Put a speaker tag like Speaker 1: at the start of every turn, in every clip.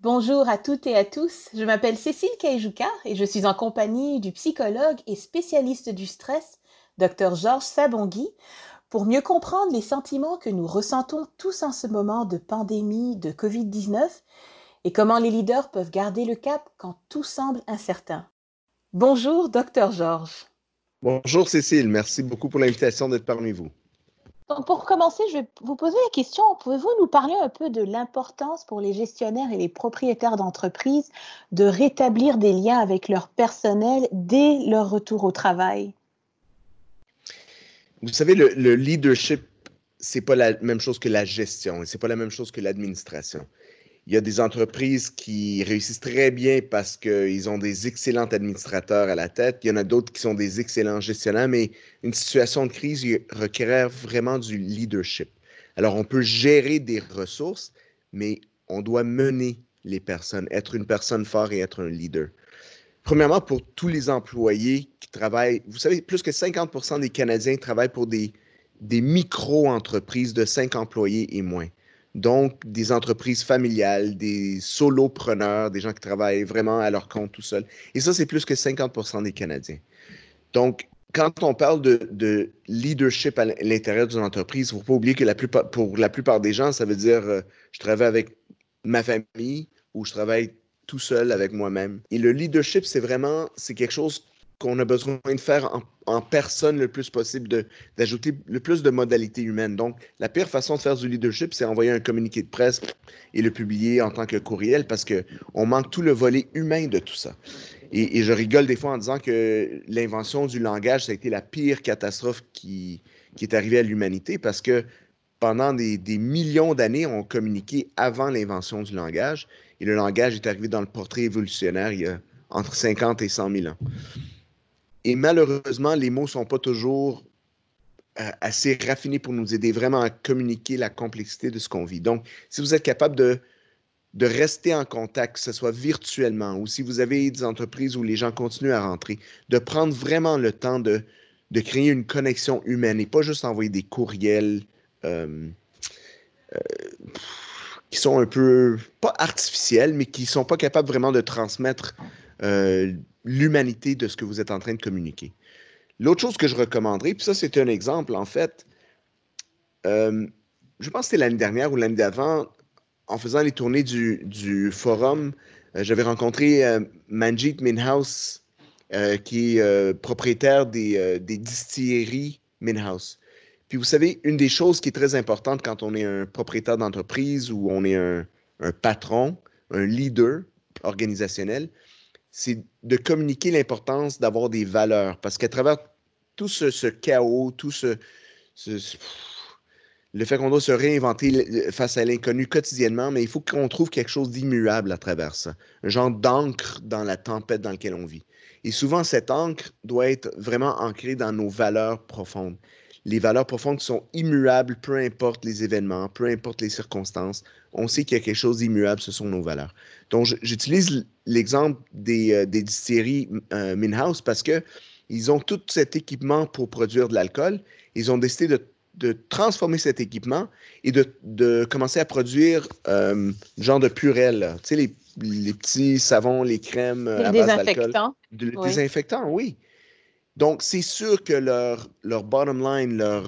Speaker 1: Bonjour à toutes et à tous, je m'appelle Cécile Kaijuka et je suis en compagnie du psychologue et spécialiste du stress, Dr Georges Sabongui, pour mieux comprendre les sentiments que nous ressentons tous en ce moment de pandémie de Covid-19 et comment les leaders peuvent garder le cap quand tout semble incertain. Bonjour Dr Georges.
Speaker 2: Bonjour Cécile, merci beaucoup pour l'invitation d'être parmi vous.
Speaker 1: Donc, pour commencer, je vais vous poser la question, pouvez-vous nous parler un peu de l'importance pour les gestionnaires et les propriétaires d'entreprises de rétablir des liens avec leur personnel dès leur retour au travail?
Speaker 2: Vous savez, le leadership, c'est pas la même chose que la gestion et c'est pas la même chose que l'administration. Il y a des entreprises qui réussissent très bien parce qu'ils ont des excellents administrateurs à la tête. Il y en a d'autres qui sont des excellents gestionnaires, mais une situation de crise requiert vraiment du leadership. Alors, on peut gérer des ressources, mais on doit mener les personnes, être une personne forte et être un leader. Premièrement, pour tous les employés qui travaillent, vous savez, plus que 50% des Canadiens travaillent pour des micro-entreprises de 5 employés et moins. Donc, des entreprises familiales, des solopreneurs, des gens qui travaillent vraiment à leur compte tout seuls. Et ça, c'est plus que 50% des Canadiens. Donc, quand on parle de leadership à l'intérieur d'une entreprise, il ne faut pas oublier que pour la plupart des gens, ça veut dire je travaille avec ma famille ou je travaille tout seul avec moi-même. Et le leadership, c'est quelque chose qu'on a besoin de faire en personne le plus possible, d'ajouter le plus de modalités humaines. Donc, la pire façon de faire du leadership, c'est envoyer un communiqué de presse et le publier en tant que courriel parce qu'on manque tout le volet humain de tout ça. Et je rigole des fois en disant que l'invention du langage, ça a été la pire catastrophe qui est arrivée à l'humanité parce que pendant des millions d'années, on communiquait avant l'invention du langage et le langage est arrivé dans le portrait évolutionnaire il y a entre 50 et 100 000 ans. Et malheureusement, les mots ne sont pas toujours assez raffinés pour nous aider vraiment à communiquer la complexité de ce qu'on vit. Donc, si vous êtes capable de rester en contact, que ce soit virtuellement ou si vous avez des entreprises où les gens continuent à rentrer, de prendre vraiment le temps de créer une connexion humaine et pas juste envoyer des courriels euh, qui sont un peu, pas artificiels, mais qui ne sont pas capables vraiment de transmettre l'humanité de ce que vous êtes en train de communiquer. L'autre chose que je recommanderais, puis ça c'est un exemple en fait, euh, je pense que c'était l'année dernière ou l'année d'avant, en faisant les tournées du forum, j'avais rencontré Manjit Minhouse, qui est propriétaire des distilleries Minhouse. Puis vous savez, une des choses qui est très importante quand on est un propriétaire d'entreprise ou on est un patron, un leader organisationnel, c'est de communiquer l'importance d'avoir des valeurs. Parce qu'à travers tout ce chaos, ce, le fait qu'on doit se réinventer face à l'inconnu quotidiennement, mais il faut qu'on trouve quelque chose d'immuable à travers ça, un genre d'encre dans la tempête dans laquelle on vit. Et souvent, cette encre doit être vraiment ancrée dans nos valeurs profondes. Les valeurs profondes sont immuables, peu importe les événements, peu importe les circonstances. On sait qu'il y a quelque chose d'immuable, ce sont nos valeurs. Donc, j'utilise l'exemple des distilleries Minhouse parce que ils ont tout cet équipement pour produire de l'alcool. Ils ont décidé de transformer cet équipement et de commencer à produire genre de purée, tu sais, les petits savons, les crèmes
Speaker 1: Des
Speaker 2: à base d'alcool,
Speaker 1: désinfectants,
Speaker 2: le
Speaker 1: oui.
Speaker 2: désinfectant, oui. Donc, c'est sûr que leur bottom line, leur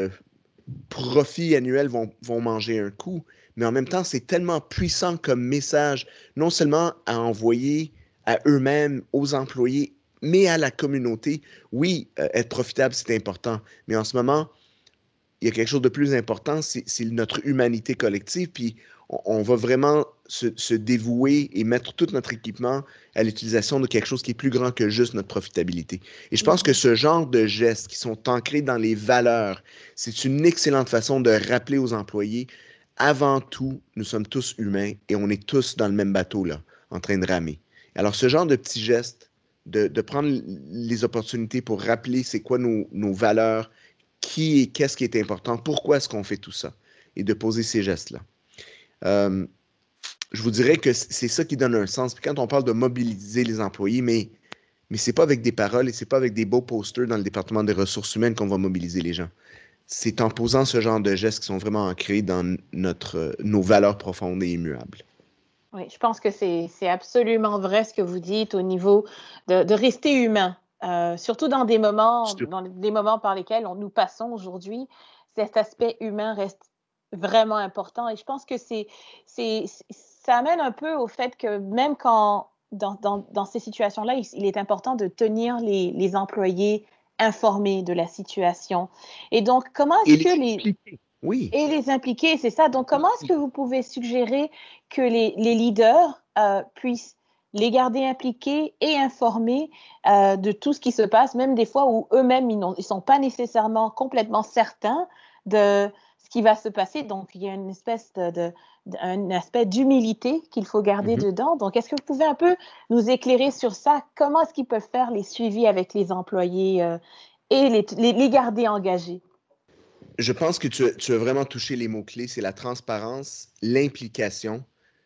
Speaker 2: profits annuels vont manger un coup, mais en même temps, c'est tellement puissant comme message, non seulement à envoyer à eux-mêmes, aux employés, mais à la communauté. Oui, être profitable, c'est important, mais en ce moment, il y a quelque chose de plus important, c'est notre humanité collective, puis on va vraiment se dévouer et mettre tout notre équipement à l'utilisation de quelque chose qui est plus grand que juste notre profitabilité. Et je pense que
Speaker 1: Mhm.
Speaker 2: ce genre de gestes qui sont ancrés dans les valeurs, c'est une excellente façon de rappeler aux employés, avant tout, nous sommes tous humains et on est tous dans le même bateau, là, en train de ramer. Alors, ce genre de petits gestes, de prendre les opportunités pour rappeler c'est quoi nos valeurs, qui et qu'est-ce qui est important, pourquoi est-ce qu'on fait tout ça, et de poser ces gestes-là. Euh, je vous dirais que c'est ça qui donne un sens. Puis quand on parle de mobiliser les employés, mais c'est pas avec des paroles et c'est pas avec des beaux posters dans le département des ressources humaines qu'on va mobiliser les gens. C'est en posant ce genre de gestes qui sont vraiment ancrés dans nos valeurs profondes et immuables.
Speaker 1: Oui, je pense que c'est absolument vrai ce que vous dites au niveau de rester humain, surtout dans des moments par lesquels nous passons aujourd'hui. Cet aspect humain reste vraiment important et je pense que ça amène un peu au fait que même quand dans ces situations-là, il est important de tenir les employés informés de la situation. Et donc, comment
Speaker 2: Et
Speaker 1: est-ce
Speaker 2: les
Speaker 1: que les
Speaker 2: impliquer. Oui.
Speaker 1: et les impliquer, c'est ça. Donc, comment est-ce que vous pouvez suggérer que les leaders puissent les garder impliqués et informés de tout ce qui se passe, même des fois où eux-mêmes, ils sont pas nécessairement complètement certains de ce qui va se passer. Donc, il y a une espèce un aspect d'humilité qu'il faut garder
Speaker 2: Mhm.
Speaker 1: dedans. Donc, est-ce que vous pouvez un peu nous éclairer sur ça? Comment est-ce qu'ils peuvent faire les suivis avec les employés et les garder engagés?
Speaker 2: Je pense que tu as vraiment touché les mots-clés, c'est la transparence, l'implication.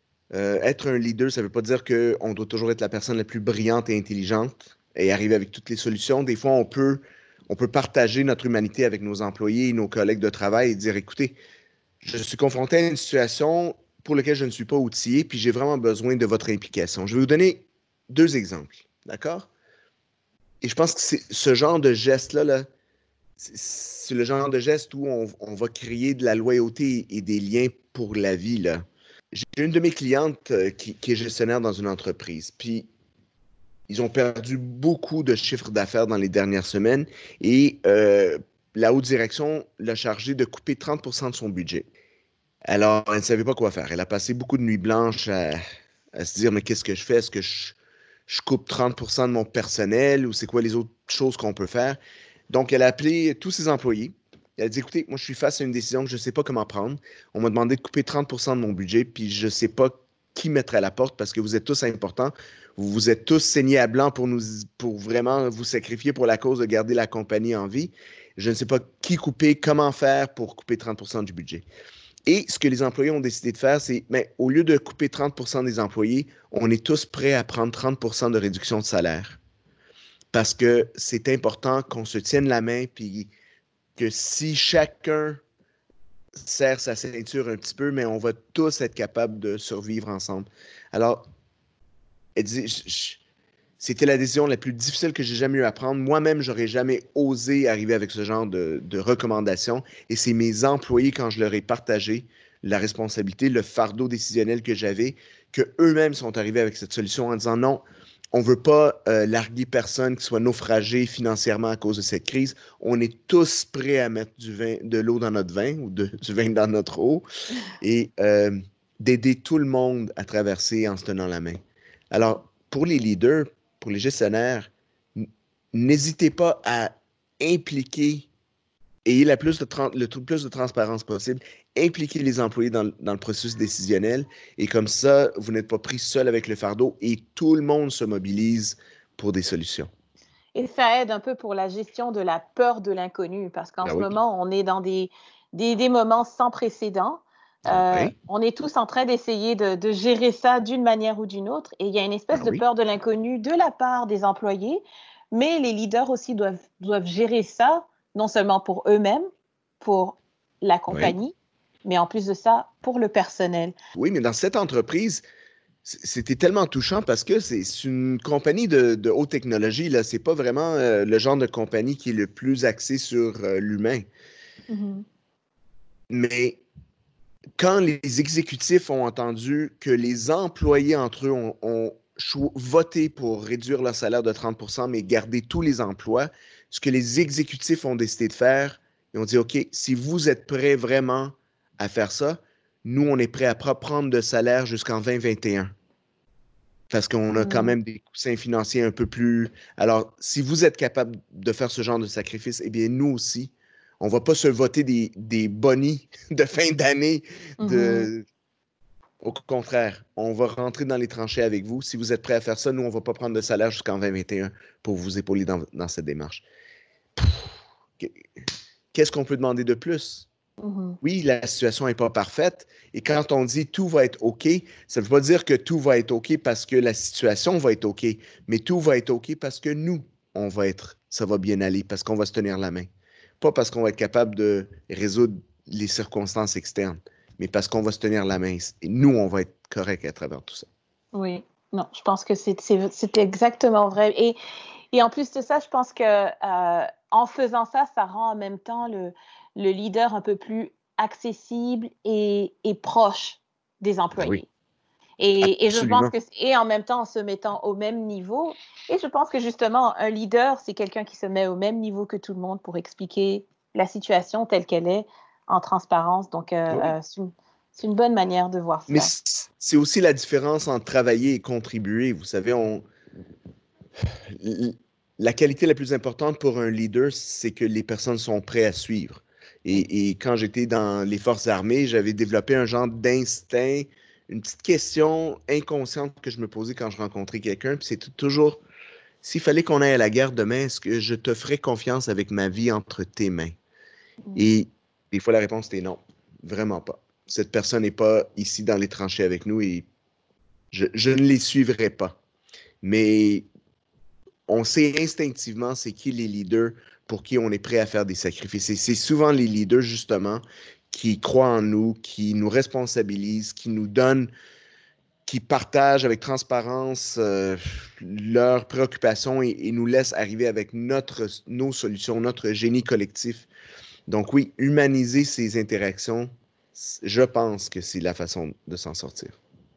Speaker 2: Être un leader, ça ne veut pas dire qu'on doit toujours être la personne la plus brillante et intelligente et arriver avec toutes les solutions. Des fois, on peut partager notre humanité avec nos employés et nos collègues de travail et dire, écoutez, je suis confronté à une situation pour laquelle je ne suis pas outillé, puis j'ai vraiment besoin de votre implication. Je vais vous donner deux exemples, d'accord? Et je pense que c'est ce genre de geste-là, là, c'est le genre de geste où on va créer de la loyauté et des liens pour la vie, là. J'ai une de mes clientes qui est gestionnaire dans une entreprise, puis ils ont perdu beaucoup de chiffres d'affaires dans les dernières semaines et la haute direction l'a chargé de couper 30% de son budget. Alors, elle ne savait pas quoi faire. Elle a passé beaucoup de nuits blanches à se dire, mais qu'est-ce que je fais? Est-ce que je coupe 30% de mon personnel ou c'est quoi les autres choses qu'on peut faire? Donc, elle a appelé tous ses employés. Elle a dit, écoutez, moi, je suis face à une décision que je ne sais pas comment prendre. On m'a demandé de couper 30% de mon budget, puis je ne sais pas qui mettre à la porte parce que vous êtes tous importants. Vous vous êtes tous saignés à blanc pour vraiment vous sacrifier pour la cause de garder la compagnie en vie. Je ne sais pas qui couper, comment faire pour couper 30% du budget. Et ce que les employés ont décidé de faire, c'est, mais au lieu de couper 30% des employés, on est tous prêts à prendre 30% de réduction de salaire. Parce que c'est important qu'on se tienne la main, puis que si chacun serre sa ceinture un petit peu, mais on va tous être capables de survivre ensemble. Alors, elle dit, c'était la décision la plus difficile que j'ai jamais eu à prendre. Moi-même, j'aurais jamais osé arriver avec ce genre de recommandations. Et c'est mes employés, quand je leur ai partagé la responsabilité, le fardeau décisionnel que j'avais, que eux-mêmes sont arrivés avec cette solution en disant non, on ne veut pas larguer personne qui soit naufragé financièrement à cause de cette crise. On est tous prêts à mettre de l'eau dans notre vin ou du vin dans notre eau et d'aider tout le monde à traverser en se tenant la main. Alors, pour les leaders, pour les gestionnaires, n'hésitez pas à impliquer, ayez le plus de transparence possible, impliquer les employés dans le processus décisionnel et comme ça, vous n'êtes pas pris seul avec le fardeau et tout le monde se mobilise pour des solutions.
Speaker 1: Et ça aide un peu pour la gestion de la peur de l'inconnu, parce qu'en
Speaker 2: Ben
Speaker 1: ce
Speaker 2: oui.
Speaker 1: moment, on est dans des moments sans précédent.
Speaker 2: Oui.
Speaker 1: On est tous en train d'essayer de gérer ça d'une manière ou d'une autre, et il y a une espèce
Speaker 2: Ben
Speaker 1: de
Speaker 2: oui.
Speaker 1: peur de l'inconnu de la part des employés, mais les leaders aussi doivent gérer ça, non seulement pour eux-mêmes, pour la
Speaker 2: Oui.
Speaker 1: compagnie, mais en plus de ça, pour le personnel.
Speaker 2: Oui, mais dans cette entreprise, c'était tellement touchant parce que c'est une compagnie de haute technologie, là. C'est pas vraiment le genre de compagnie qui est le plus axé sur l'humain.
Speaker 1: Mhm.
Speaker 2: Mais quand les exécutifs ont entendu que les employés entre eux ont voté pour réduire leur salaire de 30%, mais garder tous les emplois, ce que les exécutifs ont décidé de faire, ils ont dit, OK, si vous êtes prêts vraiment à faire ça, nous, on est prêts à pas prendre de salaire jusqu'en 2021 parce qu'on a quand
Speaker 1: Mm.
Speaker 2: même des coussins financiers un peu plus. Alors, si vous êtes capable de faire ce genre de sacrifice, eh bien, nous aussi, on ne va pas se voter des bonnies de fin d'année.
Speaker 1: Mhm.
Speaker 2: Au contraire, on va rentrer dans les tranchées avec vous. Si vous êtes prêt à faire ça, nous, on ne va pas prendre de salaire jusqu'en 2021 pour vous épauler dans cette démarche. Qu'est-ce qu'on peut demander de plus?
Speaker 1: Mhm.
Speaker 2: Oui, la situation n'est pas parfaite. Et quand on dit tout va être OK, ça ne veut pas dire que tout va être OK parce que la situation va être OK, mais tout va être OK parce que nous, ça va bien aller, parce qu'on va se tenir la main. Pas parce qu'on va être capable de résoudre les circonstances externes. mais parce qu'on va se tenir la main. Et nous, on va être corrects à travers tout ça.
Speaker 1: Oui, non, je pense que c'est exactement vrai. Et en plus de ça, je pense que en faisant ça, ça rend en même temps le leader un peu plus accessible et proche des
Speaker 2: Ben oui,
Speaker 1: employés. Et je pense
Speaker 2: absolument.
Speaker 1: que, et en même temps en se mettant au même niveau, et je pense que justement, un leader, c'est quelqu'un qui se met au même niveau que tout le monde pour expliquer la situation telle qu'elle est en transparence. Donc,
Speaker 2: Oui.
Speaker 1: c'est une bonne manière de voir
Speaker 2: Mais
Speaker 1: cela.
Speaker 2: c'est aussi la différence entre travailler et contribuer. Vous savez, la qualité la plus importante pour un leader, c'est que les personnes sont prêtes à suivre. Et quand j'étais dans les forces armées, j'avais développé un genre d'instinct, une petite question inconsciente que je me posais quand je rencontrais quelqu'un. Puis c'était toujours, s'il fallait qu'on aille à la guerre demain, est-ce que je te ferais confiance avec ma vie entre tes mains?
Speaker 1: Mm.
Speaker 2: Et des fois, la réponse était non, vraiment pas. Cette personne n'est pas ici dans les tranchées avec nous et je ne les suivrai pas. Mais on sait instinctivement c'est qui les leaders pour qui on est prêt à faire des sacrifices. Et c'est souvent les leaders, justement, qui croient en nous, qui nous responsabilisent, qui nous donnent, qui partagent avec transparence leurs préoccupations et nous laissent arriver avec nos solutions, notre génie collectif. Donc oui, humaniser ces interactions, je pense que c'est la façon de s'en sortir.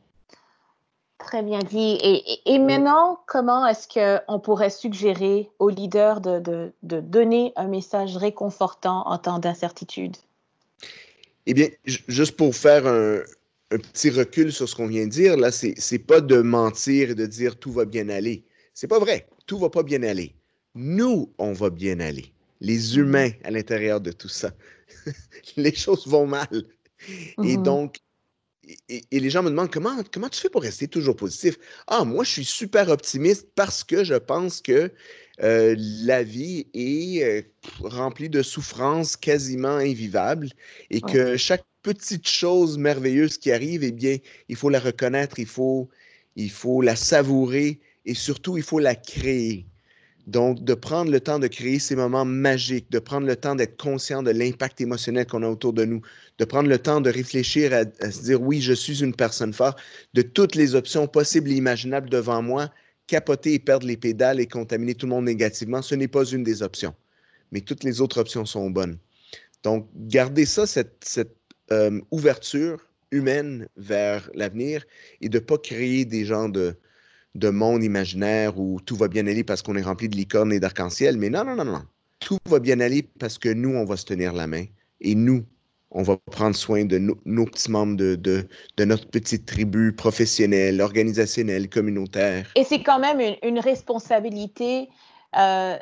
Speaker 1: Très bien dit. Et maintenant, comment est-ce qu'on pourrait suggérer aux leaders de donner un message réconfortant en temps d'incertitude?
Speaker 2: Eh bien, juste pour faire un petit recul sur ce qu'on vient de dire, là, c'est pas de mentir et de dire tout va bien aller. C'est pas vrai. Tout va pas bien aller. Nous, on va bien aller. Les
Speaker 1: Mhm.
Speaker 2: humains à l'intérieur de tout ça. Les choses vont mal. Et
Speaker 1: Mhm.
Speaker 2: donc, et les gens me demandent comment tu fais pour rester toujours positif? Ah, moi, je suis super optimiste parce que je pense que la vie est remplie de souffrances quasiment invivables et
Speaker 1: Oui,
Speaker 2: que chaque petite chose merveilleuse qui arrive, eh bien, il faut la reconnaître, il faut la savourer et surtout, il faut la créer. Donc, de prendre le temps de créer ces moments magiques, de prendre le temps d'être conscient de l'impact émotionnel qu'on a autour de nous, de prendre le temps de réfléchir à se dire, oui, je suis une personne forte, de toutes les options possibles et imaginables devant moi, capoter et perdre les pédales et contaminer tout le monde négativement, ce n'est pas une des options. Mais toutes les autres options sont bonnes. Donc, garder ça, cette ouverture humaine vers l'avenir et de ne pas créer des genres de monde imaginaire où tout va bien aller parce qu'on est rempli de licornes et d'arc-en-ciel. Mais non, non, non, non. Tout va bien aller parce que nous, on va se tenir la main et nous, on va prendre soin de nos petits membres de notre petite tribu professionnelle, organisationnelle, communautaire.
Speaker 1: et c'est quand même une responsabilité euh,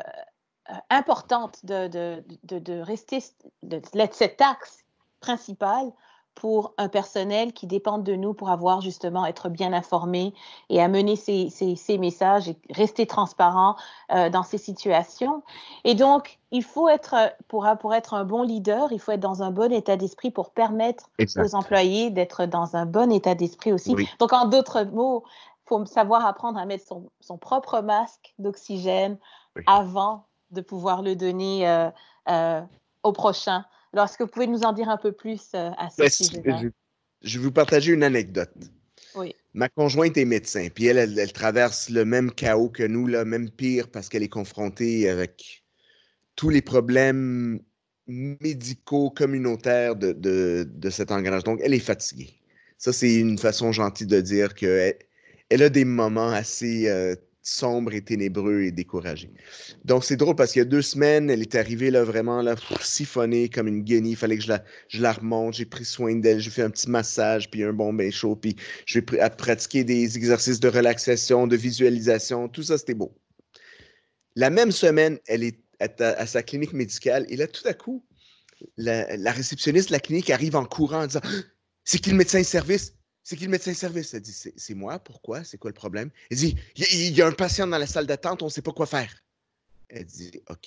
Speaker 1: importante de rester, d'être cet axe principal pour un personnel qui dépend de nous pour avoir justement être bien informé et amener ces messages et rester transparent dans ces situations. Et donc, il faut être, pour être un bon leader, il faut être dans un bon état d'esprit pour permettre aux
Speaker 2: Exact.
Speaker 1: employés d'être dans un bon état d'esprit aussi.
Speaker 2: Oui.
Speaker 1: Donc, en d'autres mots, il faut savoir apprendre à mettre son propre masque d'oxygène
Speaker 2: Oui.
Speaker 1: avant de pouvoir le donner euh, au prochain. Alors, est-ce que vous pouvez nous en dire un peu plus à ce
Speaker 2: Ben,
Speaker 1: sujet-là?
Speaker 2: je vais vous partager une anecdote.
Speaker 1: Oui.
Speaker 2: Ma conjointe est médecin, puis elle traverse le même chaos que nous, là, même pire parce qu'elle est confrontée avec tous les problèmes médicaux, communautaires de cet engrenage. Donc, elle est fatiguée. Ça, c'est une façon gentille de dire qu'elle elle a des moments assez sombres et ténébreux et découragés. Donc, c'est drôle parce qu'il y a 2 semaines, elle est arrivée là, vraiment là, siphonnée comme une guenille. Il fallait que je la remonte. J'ai pris soin d'elle. J'ai fait un petit massage, puis un bon bain chaud. Puis je vais pratiquer des exercices de relaxation, de visualisation. Tout ça, c'était beau. La même semaine, elle est à sa clinique médicale et là, tout à coup, la réceptionniste de la clinique arrive en courant en disant c'est qui le médecin de service? C'est qui le médecin de service? Elle dit c'est moi, pourquoi? C'est quoi le problème? Elle dit il y a un patient dans la salle d'attente, on ne sait pas quoi faire. Elle dit OK,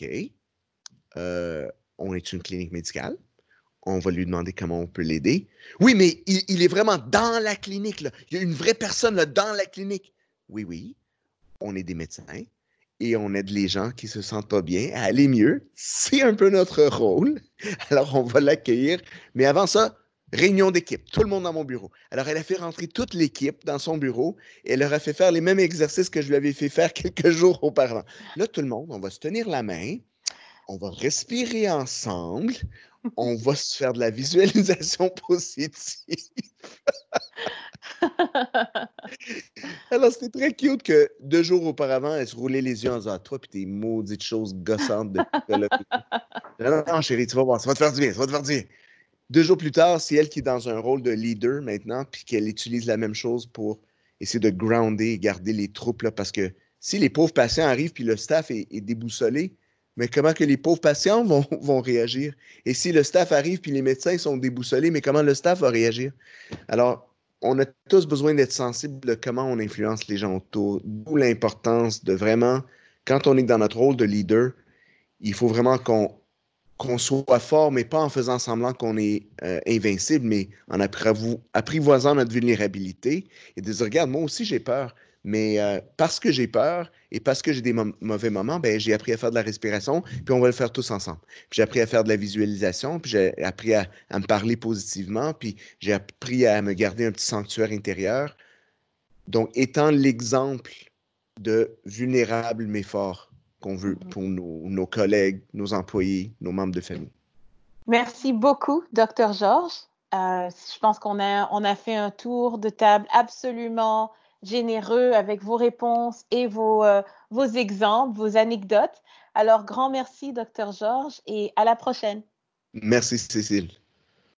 Speaker 2: euh, on est une clinique médicale, on va lui demander comment on peut l'aider. Oui, mais il est vraiment dans la clinique, là. Il y a une vraie personne là, dans la clinique. Oui, oui, on est des médecins et on aide les gens qui se sentent pas bien à aller mieux. C'est un peu notre rôle. Alors, on va l'accueillir. Mais avant ça, Réunion d'équipe, tout le monde dans mon bureau. Alors, elle a fait rentrer toute l'équipe dans son bureau et elle leur a fait faire les mêmes exercices que je lui avais fait faire quelques jours auparavant. Là, tout le monde, on va se tenir la main, on va respirer ensemble, on va se faire de la visualisation positive. Alors, c'était très cute que 2 jours auparavant, elle se roulait les yeux en disant «Ah, toi, puis tes maudites choses gossantes de psychologue. Non, non, chérie, tu vas voir, ça va te faire du bien, ça va te faire du bien. 2 jours plus tard, c'est elle qui est dans un rôle de leader maintenant, puis qu'elle utilise la même chose pour essayer de grounder et garder les troupes, là, parce que si les pauvres patients arrivent puis le staff est déboussolé, mais comment que les pauvres patients vont réagir? Et si le staff arrive puis les médecins sont déboussolés, mais comment le staff va réagir? Alors, on a tous besoin d'être sensibles de comment on influence les gens autour, d'où l'importance de vraiment, quand on est dans notre rôle de leader, il faut vraiment qu'on soit fort, mais pas en faisant semblant qu'on est invincible, mais en apprivoisant notre vulnérabilité et de dire, regarde, moi aussi j'ai peur, mais parce que j'ai peur et parce que j'ai des mauvais moments, ben, j'ai appris à faire de la respiration, puis on va le faire tous ensemble. Puis j'ai appris à faire de la visualisation, puis j'ai appris à me parler positivement, puis j'ai appris à me garder un petit sanctuaire intérieur. Donc, étant l'exemple de vulnérable mais fort qu'on veut
Speaker 1: Mhm.
Speaker 2: pour nos collègues, nos employés, nos membres de famille.
Speaker 1: Merci beaucoup, Dr. Georges. Je pense on a fait un tour de table absolument généreux avec vos réponses et vos exemples, vos anecdotes. Alors, grand merci, Dr. Georges, et à la prochaine.
Speaker 2: Merci, Cécile.